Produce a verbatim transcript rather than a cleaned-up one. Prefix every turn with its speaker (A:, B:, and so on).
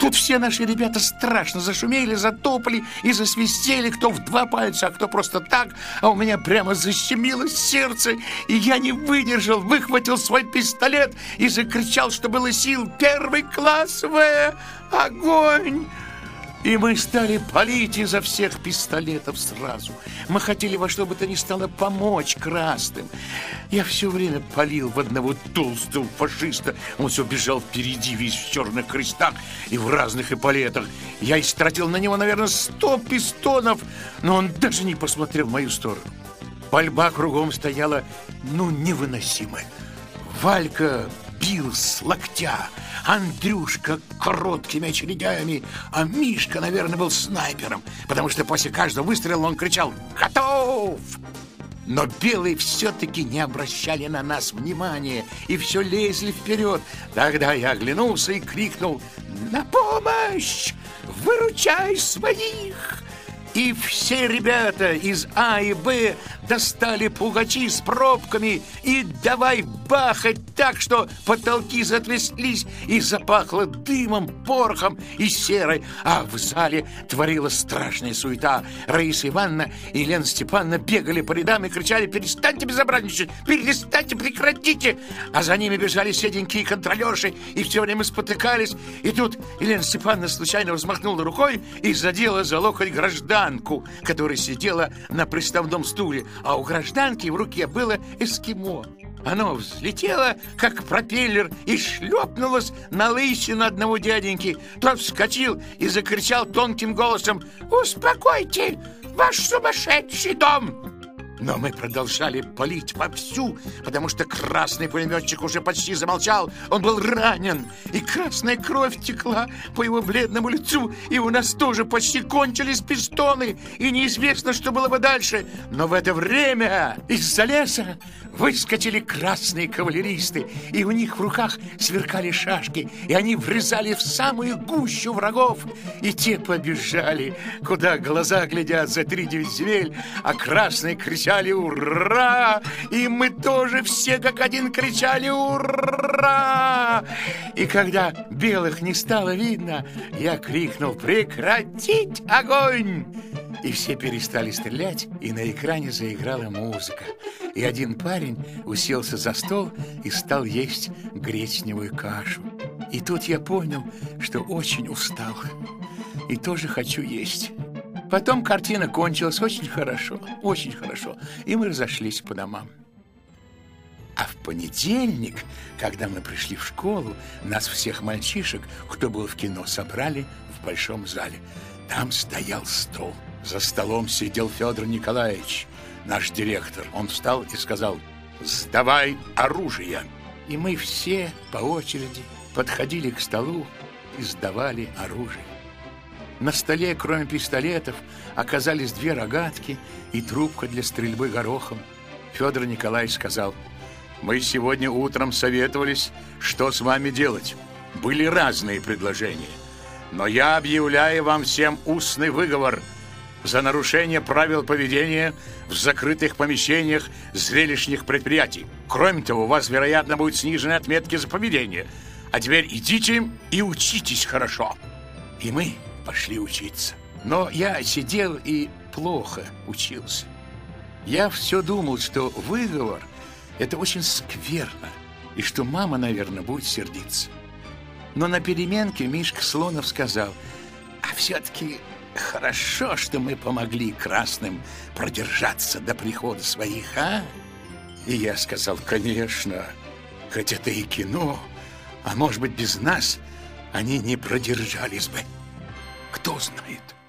A: Тут все наши ребята страшно зашумели, затопали и засвистели, кто в два пальца, а кто просто так. А у меня прямо защемило сердце, и я не выдержал, выхватил свой пистолет и закричал, что было сил: «Первый класс В! Огонь!» И мы стали палить изо всех пистолетов сразу. Мы хотели во что бы то ни стало помочь красным. Я все время палил в одного толстого фашиста. Он все бежал впереди, весь в черных крестах и в разных эполетах. Я истратил на него, наверное, сто пистонов, но он даже не посмотрел в мою сторону. Пальба кругом стояла, ну, невыносимая. Валька бил с локтя, Андрюшка короткими очередями, а Мишка, наверное, был снайпером, потому что после каждого выстрела он кричал «Готов!». Но белые все-таки не обращали на нас внимания и все лезли вперед. Тогда я оглянулся и крикнул: «На помощь! Выручай своих!» И все ребята из А и Б достали пугачи с пробками и давай бахать так, что потолки затряслись и запахло дымом, порохом и серой. А в зале творилась страшная суета. Раиса Ивановна и Елена Степановна бегали по рядам и кричали: «Перестаньте безобразничать! Перестаньте, прекратите!» А за ними бежали седенькие контролерши и все время спотыкались. И тут Елена Степановна случайно взмахнула рукой и задела за локоть гражданку, которая сидела на приставном стуле, а у гражданки в руке было эскимо. Оно взлетело, как пропеллер, и шлепнулось на лысину одного дяденьки. Тот вскочил и закричал тонким голосом: «Успокойте, ваш сумасшедший дом!» Но мы продолжали палить вовсю, потому что красный пулеметчик уже почти замолчал. Он был ранен, и красная кровь текла по его бледному лицу, и у нас тоже почти кончились пистоны, и неизвестно, что было бы дальше. Но в это время из-за леса выскочили красные кавалеристы, и у них в руках сверкали шашки, и они врезали в самую гущу врагов, и те побежали, куда глаза глядят, за тридевять земель, а красные кричали «Ура!» И мы тоже все как один кричали «Ура!» И когда белых не стало видно, я крикнул: «Прекратить огонь!» И все перестали стрелять, и на экране заиграла музыка. И один парень уселся за стол и стал есть гречневую кашу. И тут я понял, что очень устал и тоже хочу есть. Потом картина кончилась очень хорошо, очень хорошо, и мы разошлись по домам. А в понедельник, когда мы пришли в школу, нас всех мальчишек, кто был в кино, собрали в большом зале. Там стоял стол. За столом сидел Федор Николаевич, наш директор. Он встал и сказал: «Сдавай оружие!» И мы все по очереди подходили к столу и сдавали оружие. На столе, кроме пистолетов, оказались две рогатки и трубка для стрельбы горохом. Федор Николаевич сказал: «Мы сегодня утром советовались, что с вами делать. Были разные предложения, но я объявляю вам всем устный выговор за нарушение правил поведения в закрытых помещениях зрелищных предприятий. Кроме того, у вас, вероятно, будут снижены отметки за поведение. А теперь идите и учитесь хорошо». И мы пошли учиться. Но я сидел и плохо учился. Я все думал, что выговор – это очень скверно, и что мама, наверное, будет сердиться. Но на переменке Мишка Слонов сказал: «А все-таки хорошо, что мы помогли красным продержаться до прихода своих, а?» И я сказал: «Конечно, хоть это и кино, а может быть, без нас они не продержались бы. Кто знает?»